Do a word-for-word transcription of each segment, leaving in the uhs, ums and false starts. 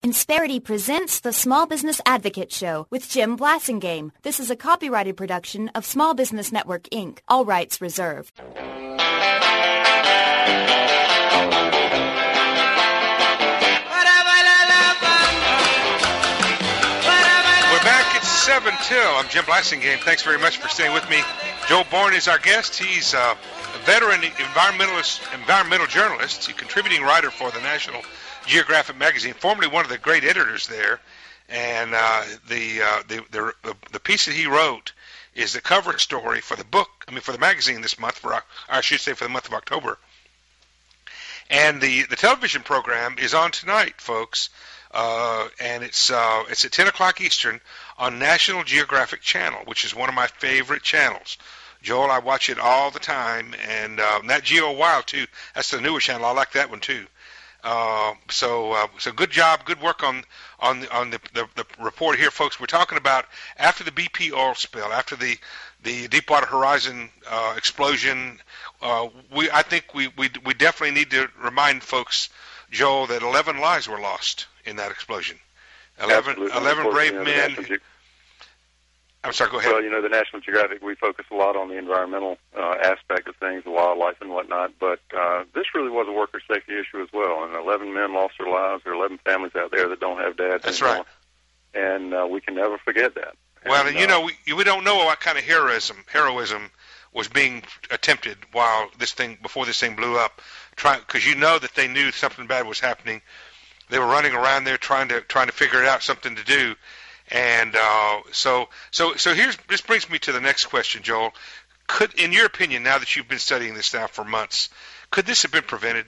Insperity presents the Small Business Advocate Show with Jim Blasingame. This is a copyrighted production of Small Business Network, Incorporated. All rights reserved. We're back at seven till. I'm Jim Blasingame. Thanks very much for staying with me. Joel Bourne is our guest. He's a veteran environmentalist, environmental journalist. He's a contributing writer for the National Geographic magazine, formerly one of the great editors there, and uh, the, uh, the the the piece that he wrote is the cover story for the book. I mean, for the magazine this month, for or I should say, for the month of October. And the the television program is on tonight, folks, uh, and it's uh, it's at ten o'clock Eastern on National Geographic Channel, which is one of my favorite channels. Joel, I watch it all the time, and uh, Nat Geo Wild too. That's the newer channel. I like that one too. Uh, so, uh, so good job, good work on on the, on the, the, the report here, folks. We're talking about after the B P oil spill, after the the Deepwater Horizon uh, explosion. Uh, we, I think we, we we definitely need to remind folks, Joel, that eleven lives were lost in that explosion. eleven, eleven brave you know, men. Ge- I'm sorry. Go ahead. Well, you know, the National Geographic, we focus a lot on the environmental uh, aspect of things, the wildlife and whatnot, but uh, this really was a worker safety issue as well. And eleven men lost their lives. There are eleven families out there that don't have dads That's anymore. right. And uh, we can never forget that. Well, and, and you uh, know, we, we don't know what kind of heroism heroism was being attempted while this thing before this thing blew up. Try because you know that they knew something bad was happening. They were running around there trying to trying to figure out something to do. And uh, so, so, so here's this brings me to the next question, Joel. Could, in your opinion, now that you've been studying this now for months, could this have been prevented?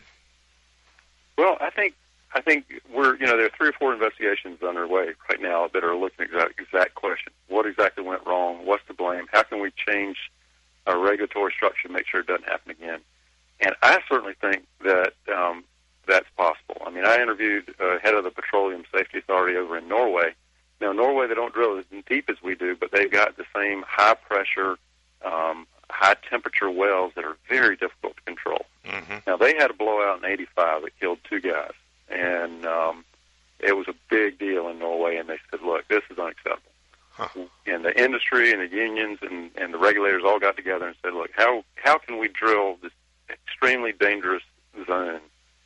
Well, I think I think we're you know there are three or four investigations underway right now that are looking at exact exact question: what exactly went wrong? What's to blame? How can we change our regulatory structure to make sure it doesn't happen again? And I certainly think that um, that's possible. I mean, I interviewed uh, head of the Petroleum Safety Authority over in Norway. Now, Norway, they don't drill as deep as we do, but they've got the same high-pressure, um, high-temperature wells that are very difficult to control. Mm-hmm. Now, they had a blowout in eighty-five that killed two guys, and um, it was a big deal in Norway, and they said, look, this is unacceptable. Huh. And the industry and the unions and, and the regulators all got together and said, look, how, how can we drill this extremely dangerous zone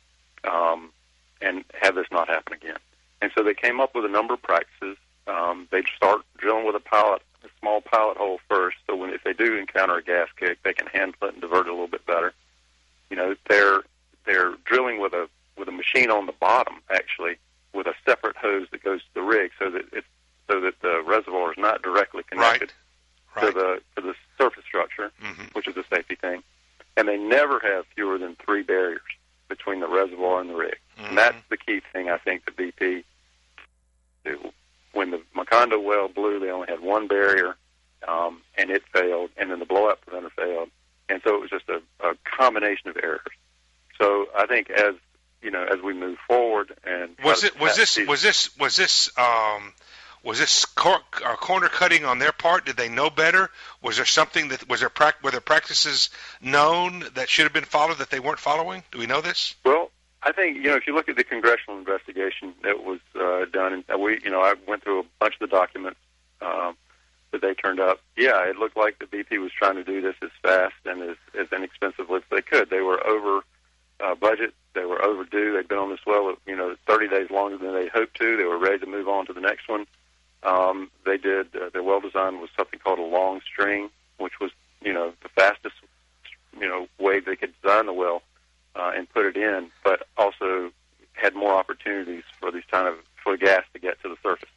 um, and have this not happen again? And so they came up with a number of practices. Um, they'd start drilling with a pilot, a small pilot hole first, so when if they do encounter a gas kick, they can handle it and divert it a little bit better. You know, they're they're drilling with a with a machine on the bottom, actually, with a separate hose that goes to the rig, so that it's so that the reservoir is not directly connected right. Right. to the to the surface structure, mm-hmm. which is a safety thing. And they never have fewer than three barriers between the reservoir and the rig, mm-hmm. and that's the key thing I think that B P do. When the Macondo well blew, they only had one barrier, um, and it failed, and then the blowout preventer failed, and so it was just a, a combination of errors. So I think as you know, as we move forward, and was it was this was this was this um, was this cor- uh, corner cutting on their part? Did they know better? Was there something that was there pra- were there practices known that should have been followed that they weren't following? Do we know this? Well, I think, you know, if you look at the congressional investigation that was uh, done, and we, you know, I went through a bunch of the documents um, that they turned up. Yeah, it looked like the B P was trying to do this as fast and as, as inexpensively as they could. They were over uh, budget. They were overdue. They'd been on this well, you know, thirty days longer than they hoped to. They were ready to move on to the next one. Um, they did, uh, their well design was something called a long string, which was, you know, the fastest, you know, way they could design the well. Uh, and put it in, but also had more opportunities for these kind of for gas to get to the surface.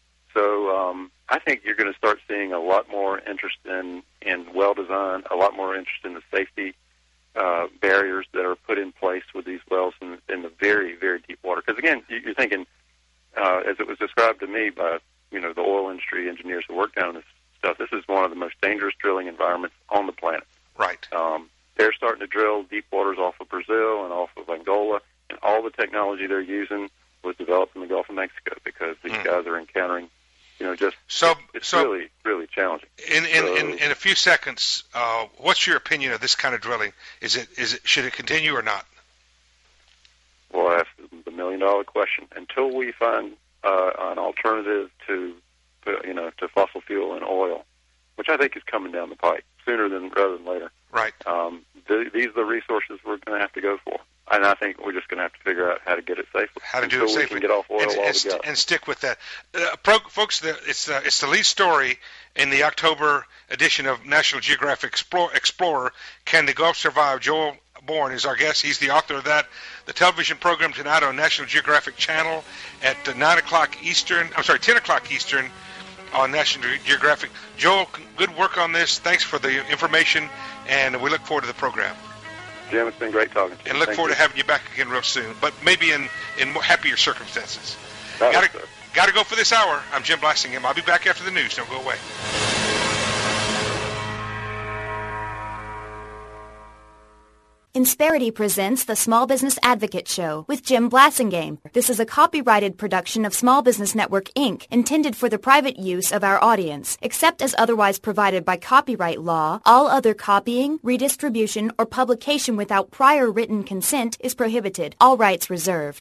So um, I think you're going to start seeing a lot more interest in, in well design, a lot more interest in the safety uh, barriers that are put in place with these wells in, in the very, very deep water. Because again, you're thinking, uh, as it was described to me by you know the oil industry engineers who work down this stuff, this is one of the most dangerous drilling environments on the planet. Right. Um, They're starting to drill deep waters off of Brazil and off of Angola, and all the technology they're using was developed in the Gulf of Mexico because these mm. guys are encountering, you know, just so it, it's so really really challenging. In in, so, in in a few seconds, uh, what's your opinion of this kind of drilling? Is it is it should it continue or not? Well, that's the million dollar question. transportation. Until we find uh, an alternative to, you know, to fossil fuel and oil, which I think is coming down the pike sooner than rather than later. Right. Um, th- these are the resources we're going to have to go for. And I think we're just going to have to figure out how to get it safely. How to do until it safely. We can get off oil and, and, altogether. and stick with that. Uh, pro, folks, the, it's, uh, it's the lead story in the October edition of National Geographic Explorer, Explorer Can the Gulf Survive? Joel Bourne is our guest. He's the author of that. The television program tonight on National Geographic Channel at uh, nine o'clock Eastern. I'm sorry, ten o'clock Eastern on National Geographic. Joel, good work on this. Thanks for the information, and we look forward to the program. Jim, it's been great talking to you. And look Thank forward you. to having you back again real soon, but maybe in, in more happier circumstances. That Gotta, was good. gotta go for this hour. I'm Jim Blassingham. I'll be back after the news. Don't go away. Insperity presents the Small Business Advocate Show with Jim Blasingame. This is a copyrighted production of Small Business Network, Incorporated, intended for the private use of our audience. Except as otherwise provided by copyright law, all other copying, redistribution, or publication without prior written consent is prohibited. All rights reserved.